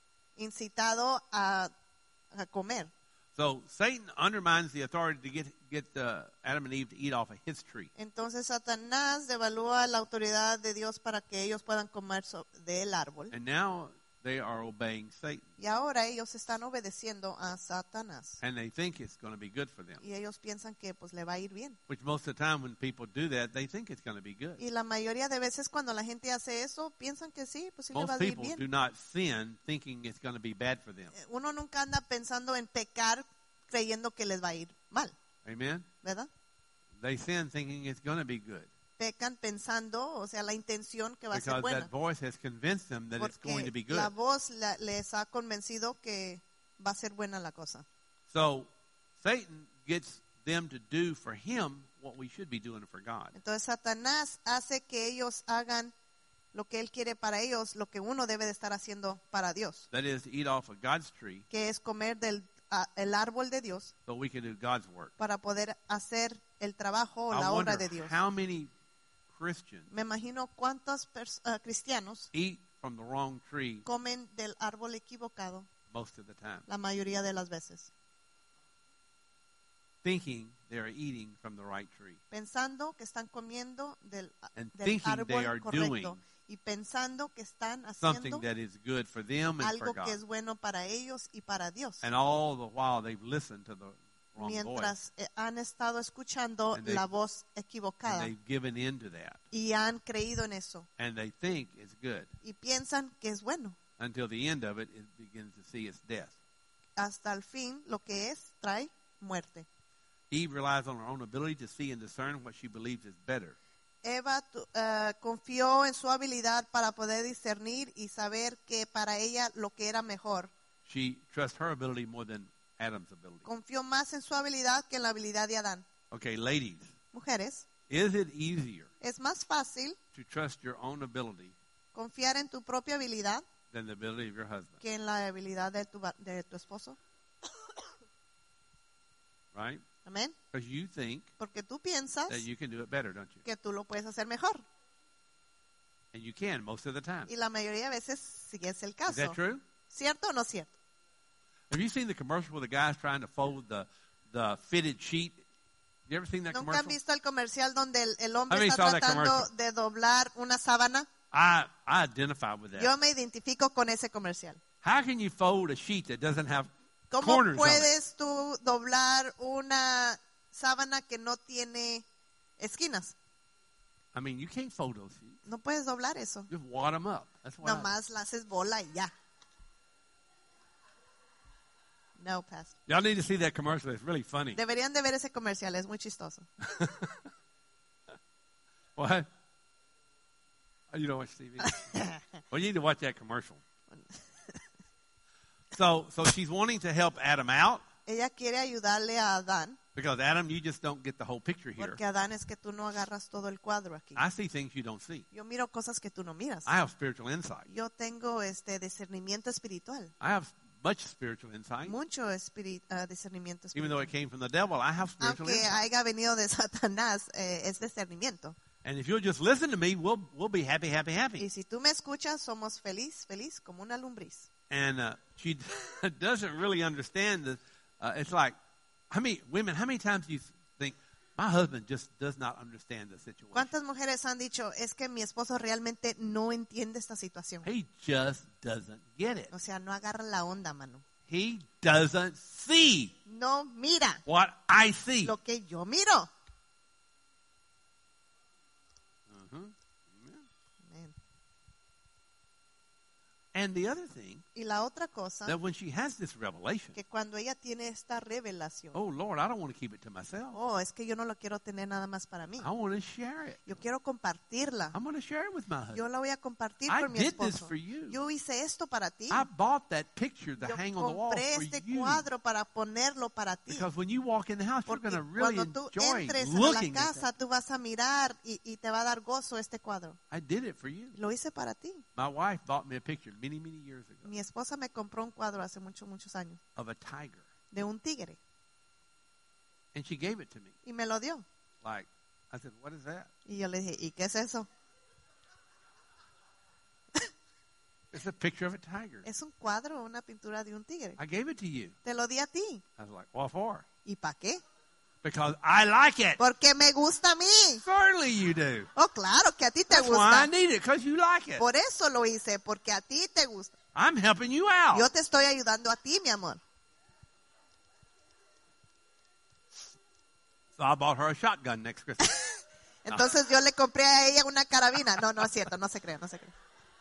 incitado a, a comer. So Satan undermines the authority to get get uh, Adam and Eve to eat off of his tree. Entonces Satanás devalúa la autoridad de Dios para que ellos puedan comer so- del árbol. And now they are obeying Satan. Y ahora ellos están obedeciendo a Satanás. And they think it's going to be good for them. Y ellos piensan que pues le va a ir bien. Which most of the time when people do that, they think it's going to be good. Y la mayoría de veces cuando la gente hace eso, piensan que sí, pues sí le va Most a ir people do bien. not sin thinking it's going to be bad for them. Uno nunca anda pensando en pecar creyendo que les va a ir mal, Amen? ¿verdad? They sin thinking it's going to be good. Pecan pensando, o sea, la intención que va a ser Because buena. that voice has convinced them that it's going to be Porque good. la voz la- les ha convencido que va a ser buena la cosa. So Satan gets them to do for him what we should be doing for God. Entonces Satanás hace que ellos hagan lo que él quiere para ellos, lo que uno debe de estar haciendo para Dios, That is, to eat off of God's tree que es comer del a- el árbol de Dios so we can do God's work. para poder hacer el trabajo o I la obra wonder de Dios. how many Christians Me imagino cuántos pers- ah, cristianos eat from the wrong tree comen del árbol equivocado most of the time, la mayoría de las veces, thinking they are eating from the right tree. pensando que están comiendo del, And del thinking árbol they are correcto doing y pensando que están Something haciendo that is good for them and for algo God. que es bueno para ellos y para Dios, And all the while they've listened to the wrong voice. mientras eh, han estado escuchando And they- la voz And equivocada they've given in to that. y han creído en eso And they think it's good. y piensan que es bueno. Until the end of it, it begins to see its death. Hasta el fin, lo que es, trae muerte. Eve relies on her own ability to see and discern what she believes is better. Eva tu- eh, confió en su habilidad para poder discernir y saber que para ella lo que era mejor. She trusts her ability more than Adam's ability. Confió más en su habilidad que en la habilidad de Adán. Okay, ladies, Mujeres, is it easier es más fácil to trust your own ability confiar en tu propia habilidad than the ability of your husband? que en la habilidad de tu, va- de tu esposo. Right? Amén. Because you think Porque tú piensas that you can do it better, don't you? que tú lo puedes hacer mejor. And you can most of the time. Y la mayoría de veces sí es el Is caso. that true? ¿Cierto o no cierto? Have you seen the commercial where the guy's trying to fold the, the fitted sheet? You ever seen that ¿Nunca han commercial? visto el comercial donde el, el How hombre many está saw that tratando commercial? de doblar una sábana? I, I identify with that. Yo me identifico con ese comercial. How can you fold a sheet that doesn't have ¿Cómo corners on it? puedes tú doblar una sábana que no tiene esquinas? I mean, you can't fold those sheets. No puedes doblar eso. Just wad them up. That's what I, Nomás la haces bola y ya. No, Pastor. y'all need to see that commercial. It's really funny. Deberían de ver ese comercial, es muy chistoso. What? Oh, you don't watch T V? Well, you need to watch that commercial. So, so she's wanting to help Adam out Ella quiere ayudarle a Adán, because Adam, you just don't get the whole picture here. porque Adán es que tú no agarras todo el cuadro aquí. I see things you don't see. Yo miro cosas que tú no miras. I have spiritual insight. Yo tengo este discernimiento espiritual. I have much spiritual insight. Mucho espiri- ah, discernimiento Even though espiritual. it came from the devil, I have spiritual Aunque insight. haya venido de Satanás, eh, es discernimiento. And if you'll just listen to me, we'll we'll be happy, happy, happy. Y si tú me escuchas, somos feliz, feliz como una lombriz. And uh, she doesn't really understand the. Uh, it's like, how many women? How many times do you think my husband just does not understand the situation? ¿Cuántas mujeres han dicho, es que mi esposo realmente no entiende esta situación? He just doesn't get it. O sea, no agarra la onda, mano. He doesn't see No mira what I see. lo que yo miro. Mhm. Amén. And the other thing Y la otra cosa, that when she has this revelation, que cuando ella tiene esta revelación, oh Lord, I don't want to keep it to myself. oh, es que yo no lo quiero tener nada más para mí. I want to share it. Yo quiero compartirla. I'm going to share it with my husband. Yo la voy a compartir I con mi did this esposo. for you. Yo hice esto para ti. I bought that picture to Yo hang on the wall compré for este you. cuadro para ponerlo para ti. Because when you walk in the house, you're Porque going to really cuando tú enjoy entres en la looking at casa, that. tú vas a mirar y, y te va a dar gozo este cuadro. I did it for you. Lo hice para ti. My wife bought me a picture many, many years ago Mi esposa me compró un cuadro hace muchos, muchos años of a tiger. de un tigre And she gave it to me. y me lo dio. Like, I said, what is that? Y yo le dije, ¿y qué es eso? It's a picture of a tiger. Es un cuadro, una pintura de un tigre. I gave it to you. Te lo di a ti. I was like, what for? ¿Y para qué? Because I like it. Porque me gusta a mí. Certainly you do. Oh, claro que a ti te That's why I gusta. need it, because you like it. Por eso lo hice, porque a ti te gusta. I'm helping you out. Yo te estoy ayudando a ti, mi amor. So I bought her a shotgun next Christmas. Entonces yo le compré a ella una carabina. No, no es cierto, no se cree, no se cree.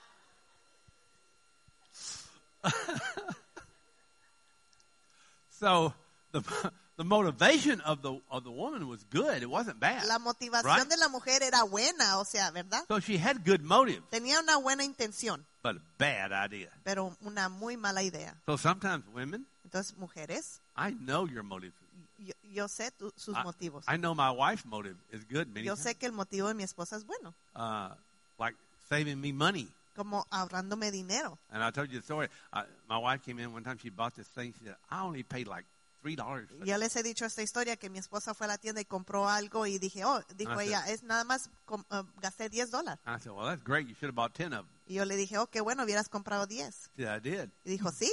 So the the motivation of the of the woman was good. It wasn't bad. La motivación Right. de la mujer era buena, o sea, ¿verdad? So she had good motives, Tenía una buena intención, but a bad idea. pero una muy mala idea. So sometimes women, Entonces, mujeres, I know your motive. yo, yo sé tu- sus I, motivos. I know my wife's motive is good many Yo times. sé que el motivo de mi esposa es bueno, Uh, like saving me money. como ahorrándome dinero. And I told you the story. I, my wife came in one time. She bought this thing. She said, "I only paid like three dollars." Ya les he dicho esta historia que mi esposa fue a la tienda y compró algo y dije, oh, dijo Ah, sí. ella, es nada más, com- eh, gasté diez dólares. I said, "Well, that's great. You should have bought ten of them." Y yo le dije, oh, qué bueno, hubieras comprado diez. She said, "I did." Y dijo, sí.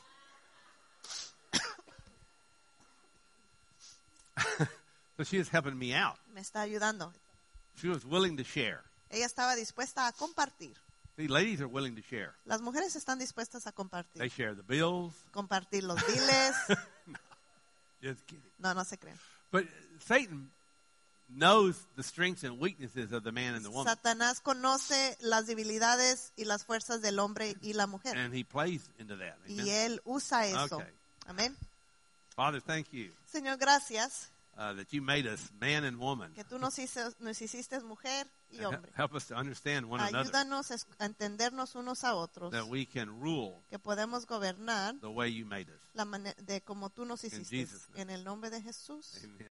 So she was helping me out. Me está ayudando. She was willing to share. Ella estaba dispuesta a compartir. See, ladies are willing to share. Las mujeres están dispuestas a They compartir. share the bills. Compartir los biles. Just kidding. No, no se creen. But Satan knows the strengths and weaknesses of the man and the woman, Satanás conoce las debilidades y las fuerzas del hombre y la mujer. and he plays into that. Y Amen? él usa eso. Okay. Amén. Father, thank you Señor, gracias uh, that you made us man and woman. que tú nos hiciste, nos hiciste mujer y And he- hombre. help us to understand one another, Ayúdanos es- a entendernos unos a otros, that we can rule que podemos gobernar the way you made us. la mane- de como tú nos In hiciste. Jesus' name. En el nombre de Jesús. Amen.